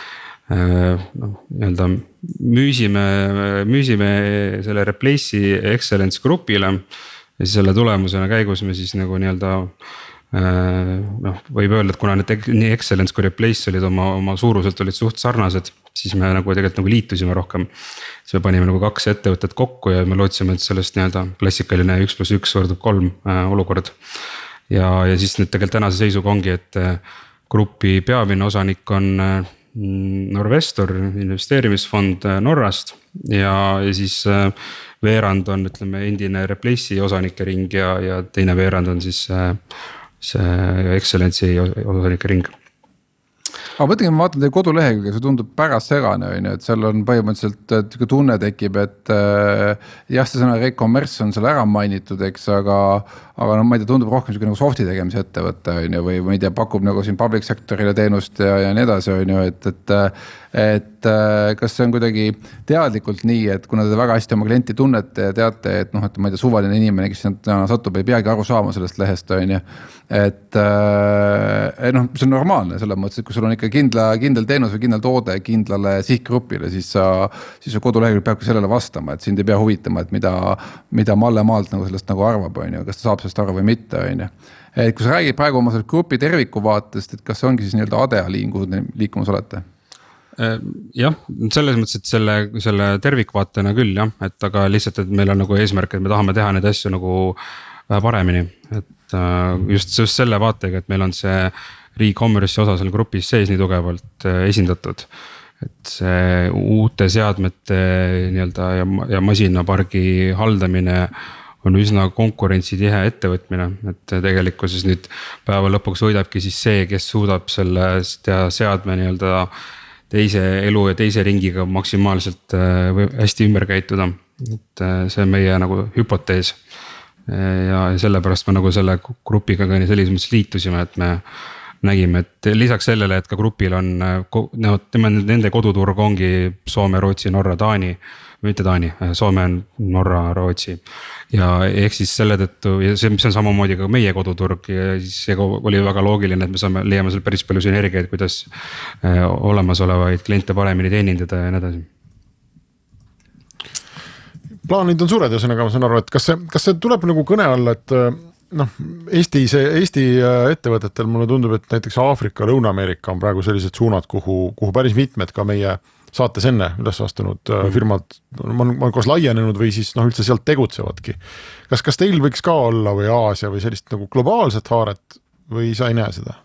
noh, nii-öelda müüsime, müüsime selle Replace'i Excellence grupile ja siis selle tulemusena käigus me siis nagu nii-öelda noh, võib öelda, et kuna need nii Excellence kui Replace olid oma, oma suuruselt olid suht sarnased, siis me nagu tegelikult nagu liitusime rohkem. siis me panime nagu kaks ettevõtet kokku ja me lootsime, et sellest nii-öelda klassikaline üks pluss üks võrdub kolm äh, olukord. Ja, ja siis nüüd tegelikult tänase seisuga ongi, et grupi peamine osanik on äh, Norvestor, investeerimisfond äh, Norrast ja, ja siis äh, veerand on ütleme endine Replace'i osanike ring ja, ja teine veerand on siis äh, see Excellence'i osanike ring. Aga mõtlengi, ma vaatan teie kodulehekülge, see tundub pärast segane, et seal on põhimõtteliselt tunne tekib, et jah, see sõna re-commerce on seal ära mainitud, eks, aga, aga no ma ei tea, tundub rohkem nagu softi tegemise ettevõtte, või ma ei tea, pakub nagu siin public sectorile teenust ja, ja nii edasi, et, et, et kas see on kuidagi teadlikult nii, et kuna te väga hästi oma klienti tunnete ja teate, et noh, et ma ei tea, suvaline inimene, kes täna satub, ei peagi aru saama sellest lehest, on ju, et noh, see on normaalne selles mõttes, et kui sul on ikka kindla, kindel teenus või kindel toode kindlale sihtgrupile, siis sa, siis su kodulehekülg peabki sellele vastama, et sind ei pea huvitama, et mida, mida Malle Maalt nagu sellest nagu arvab, on ju, kas ta saab sellest aru või mitte, on ju. Et kui sa räägid praegu oma grupi terviku vaatest, et kas see ongi siis nii-öelda Adea liin, kuhu te liikumas olete? Jah, selles mõttes, et selle, selle tervikvaatena küll jah, et aga lihtsalt, et meil on nagu eesmärk, et me tahame teha neid asju nagu paremini, et just, just selle vaatega, et meil on see re-commerce'i osa selle grupis sees nii tugevalt esindatud, et see uute seadmete nii-öelda ja, ja masinapargi haldamine on üsna konkurentsitihe ettevõtmine, et tegelikkuses nüüd päeva lõpuks võidabki siis see, kes suudab selle seadme nii-öelda teise elu ja teise ringiga maksimaalselt hästi ümber käituda, et see on meie nagu hüpotees. Ja sellepärast me nagu selle grupiga ka selles mõttes liitusime, et me nägime, et lisaks sellele, et ka grupil on, no, nende koduturg ongi Soome, Rootsi, Norra, Taani, mitte Taani, Soome on Norra, Rootsi. Ja ehk siis selle tõttu, ja see, mis on samamoodi ka meie koduturg, ja siis see oli väga loogiline, et me saame leiame seal päris palju sünergiaid, kuidas olemasolevaid kliente paremini teenindada ja nii edasi. Plaanid on suured, ühesõnaga ma saan aru, et kas see, kas see tuleb nagu kõne alla, et, noh, Eesti, see Eesti ettevõtetel mulle tundub, et näiteks Aafrika, Lõuna-Ameerika on praegu sellised suunad, kuhu, kuhu päris mitmed ka meie saates enne üles astunud mm. firmad on, on kas laienenud või siis noh, üldse sealt tegutsevadki. Kas, kas teil võiks ka olla või Aasia või sellist nagu globaalset haaret või sa ei näe seda?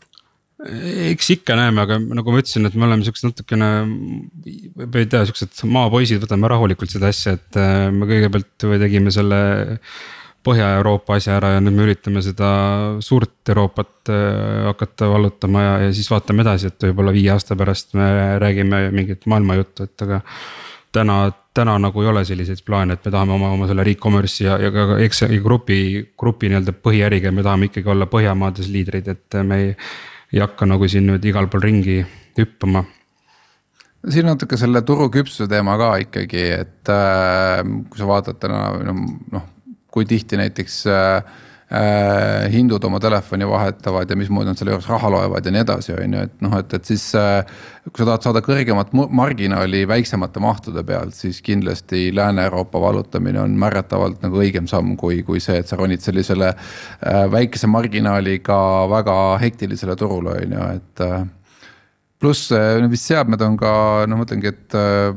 Eks ikka näeme, aga nagu ma ütlesin, et me oleme siuksed natukene, võib ei tea, siuksed maapoisid, võtame rahulikult seda asja, et me kõigepealt või tegime selle Põhja-Euroopa asja ära ja nüüd me üritame seda suurt Euroopat hakata vallutama ja, ja siis vaatame edasi, et võib-olla viie aasta pärast me räägime mingit maailma juttu, et aga täna, täna nagu ei ole selliseid plaane, et me tahame oma, oma selle e-commerce'i ja, ja ka Exceli grupi, grupi nii-öelda põhiäriga, me tahame ikkagi olla Põhjamaades liidrid, et me ei, ei hakka nagu siin nüüd igal pool ringi hüppama. Siin on natuke selle turu küpsuse teema ka ikkagi, et äh, kui sa vaatad täna, noh, kui tihti näiteks äh, hindud oma telefoni vahetavad ja mismoodi nad selle juures raha loevad ja nii edasi, on ju, et noh, et, et siis äh, kui sa tahad saada kõrgemat marginaali väiksemate mahtude pealt, siis kindlasti Lääne-Euroopa valutamine on märgatavalt nagu õigem samm kui, kui see, et sa ronid sellisele äh, väikese marginaaliga väga hektilisele turule, on ju, et äh, pluss vist seadmed on ka, noh mõtlengi, et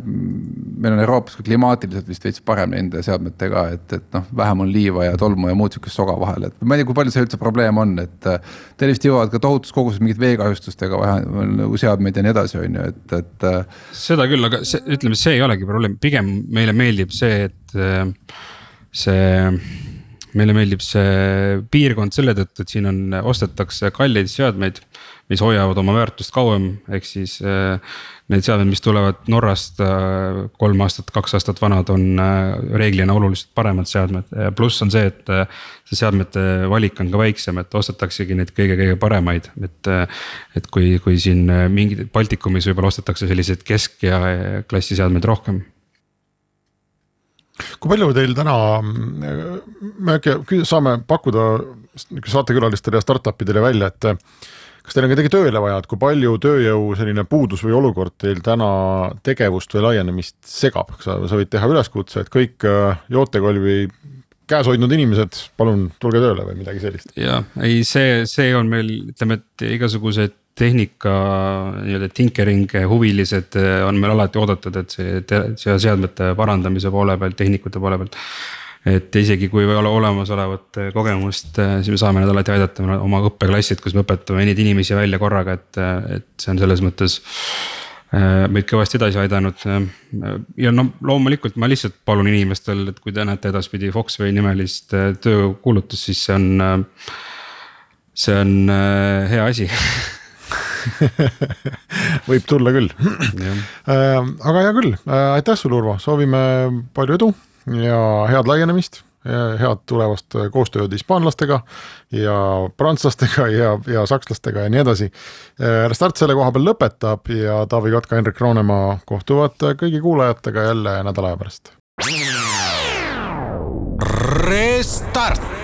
meil on Euroopas ka klimaatiliselt vist veits parem nende seadmetega, et, et noh, vähem on liiva ja tolmu ja muud sükest soga vahel, et ma ei tea, kui palju see üldse probleem on, et teil vist jõuavad ka tohutus koguses mingid veekahjustustega vähe seadmeid ja nii edasi, on ju, et, et seda küll, aga see, ütleme, see ei olegi probleem, pigem meile meeldib see, et see meile meeldib see piirkond selle tõttu, et siin on, ostetakse kalleid seadmeid, mis hoiavad oma väärtust kauem, ehk siis äh, need seadmed, mis tulevad Norrast äh, kolm aastat, kaks aastat vanad on äh, reeglina oluliselt paremad seadmed. Pluss on see, et äh, see seadmete valik on ka väiksem, et ostetaksegi neid kõige-kõige paremaid, et, äh, et kui, kui siin mingid Baltikumis võib-olla ostetakse sellised kesk- ja klassi seadmeid rohkem. Kui palju teil täna, me äkki saame pakkuda saatekülalistele ja startupidele välja, et kas teil on kedagi tööle vaja, et kui palju tööjõu selline puudus või olukord teil täna tegevust või laienemist segab? Sa, sa võid teha üleskutse, et kõik jootekolvi käes hoidnud inimesed, palun tulge tööle või midagi sellist? Ja, ei, see, see on meil, ütleme, et igasugused tehnika, nii-öelda tinkering, huvilised on meil alati oodatud, et see, see seadmete parandamise poole pealt, tehnikute poole pealt. Et isegi kui ei ole olemas olevat kogemust, siis me saame need alati aidata oma õppeklassid, kus me õpetame neid inimesi välja korraga, et, et see on selles mõttes meid kõvasti edasi aidanud. Ja no loomulikult ma lihtsalt palun inimestel, et kui te näete edaspidi Foxway nimelist töökuulutust, siis see on, see on hea asi. Võib tulla küll. Aga hea küll, aitäh sul, Urvo, soovime palju edu ja head laienemist, head tulevast koostööd hispaanlastega ja prantslastega ja, ja sakslastega ja nii edasi. Restart selle koha peal lõpetab ja Taavi Kotka, Henrik Roonemaa kohtuvad kõigi kuulajatega jälle nädala aja pärast. Restart!